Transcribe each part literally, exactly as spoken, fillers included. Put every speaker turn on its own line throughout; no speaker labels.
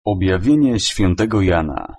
Objawienie świętego Jana.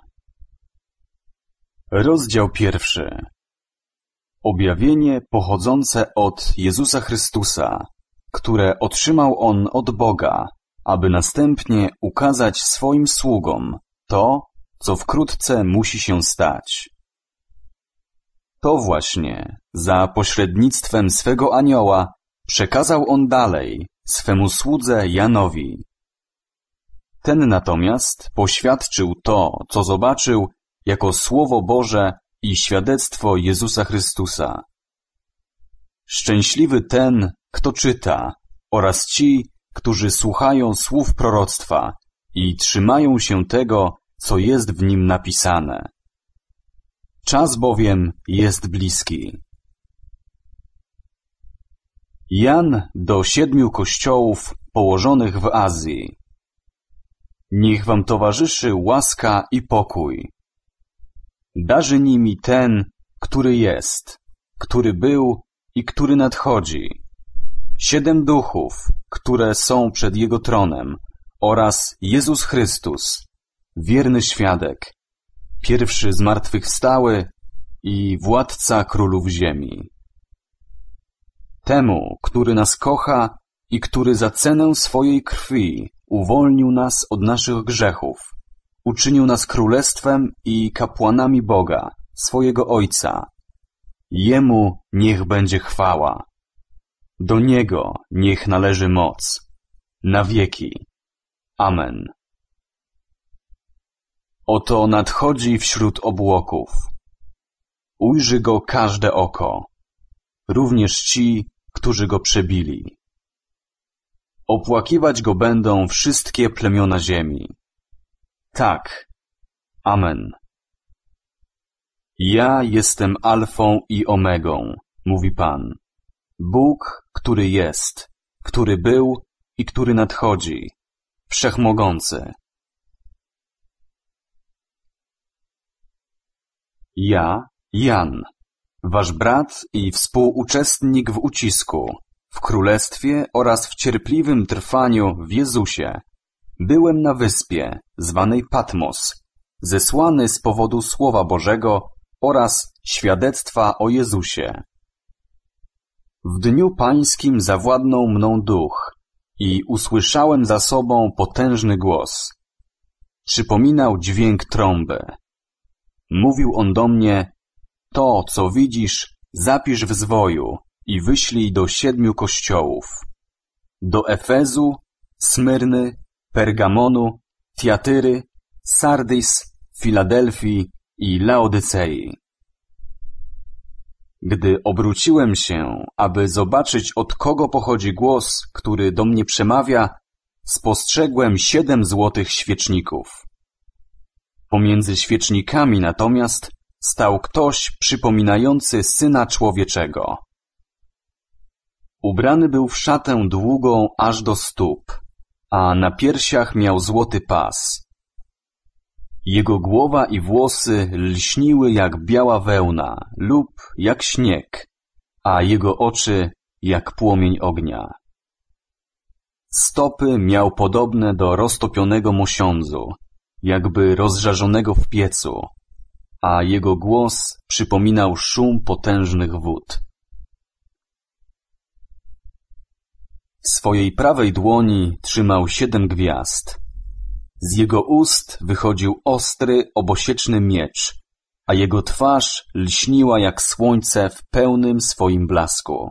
Rozdział pierwszy. Objawienie pochodzące od Jezusa Chrystusa, które otrzymał On od Boga, aby następnie ukazać swoim sługom to, co wkrótce musi się stać. To właśnie za pośrednictwem swego anioła przekazał On dalej swemu słudze Janowi. Ten natomiast poświadczył to, co zobaczył, jako Słowo Boże i świadectwo Jezusa Chrystusa. Szczęśliwy ten, kto czyta, oraz ci, którzy słuchają słów proroctwa i trzymają się tego, co jest w nim napisane. Czas bowiem jest bliski. Jan do siedmiu kościołów położonych w Azji. Niech wam towarzyszy łaska i pokój. Darzy nimi ten, który jest, który był i który nadchodzi. Siedem duchów, które są przed Jego tronem, oraz Jezus Chrystus, wierny świadek, pierwszy zmartwychwstały i władca królów ziemi. Temu, który nas kocha i który za cenę swojej krwi uwolnił nas od naszych grzechów, uczynił nas królestwem i kapłanami Boga, swojego Ojca. Jemu niech będzie chwała. Do Niego niech należy moc. Na wieki. Amen. Oto nadchodzi wśród obłoków. Ujrzy Go każde oko, również ci, którzy Go przebili. Opłakiwać Go będą wszystkie plemiona ziemi. Tak. Amen. Ja jestem Alfą i Omegą, mówi Pan. Bóg, który jest, który był i który nadchodzi, Wszechmogący. Ja, Jan, wasz brat i współuczestnik w ucisku, w królestwie oraz w cierpliwym trwaniu w Jezusie, byłem na wyspie, zwanej Patmos, zesłany z powodu Słowa Bożego oraz świadectwa o Jezusie. W dniu pańskim zawładnął mną duch i usłyszałem za sobą potężny głos. Przypominał dźwięk trąby. Mówił on do mnie: to, co widzisz, zapisz w zwoju i wyślij do siedmiu kościołów. Do Efezu, Smyrny, Pergamonu, Tiatyry, Sardis, Filadelfii i Laodycei. Gdy obróciłem się, aby zobaczyć, od kogo pochodzi głos, który do mnie przemawia, spostrzegłem siedem złotych świeczników. Pomiędzy świecznikami natomiast stał ktoś przypominający Syna Człowieczego. Ubrany był w szatę długą aż do stóp, a na piersiach miał złoty pas. Jego głowa i włosy lśniły jak biała wełna lub jak śnieg, a jego oczy jak płomień ognia. Stopy miał podobne do roztopionego mosiądzu, jakby rozżarzonego w piecu, a jego głos przypominał szum potężnych wód. W swojej prawej dłoni trzymał siedem gwiazd. Z jego ust wychodził ostry, obosieczny miecz, a jego twarz lśniła jak słońce w pełnym swoim blasku.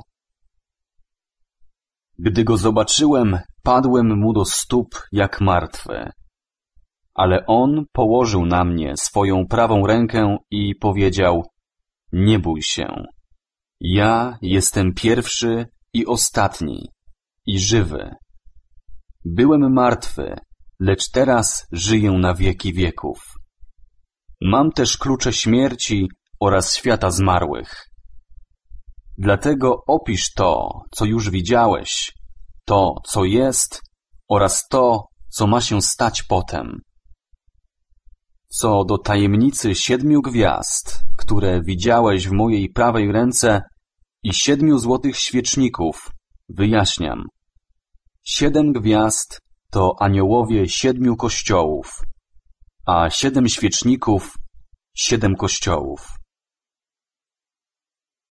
Gdy go zobaczyłem, padłem mu do stóp jak martwy. Ale on położył na mnie swoją prawą rękę i powiedział: nie bój się. Ja jestem pierwszy i ostatni i żywy. Byłem martwy, lecz teraz żyję na wieki wieków. Mam też klucze śmierci oraz świata zmarłych. Dlatego opisz to, co już widziałeś, to, co jest, oraz to, co ma się stać potem. Co do tajemnicy siedmiu gwiazd, które widziałeś w mojej prawej ręce, i siedmiu złotych świeczników, wyjaśniam. Siedem gwiazd to aniołowie siedmiu kościołów, a siedem świeczników siedem kościołów.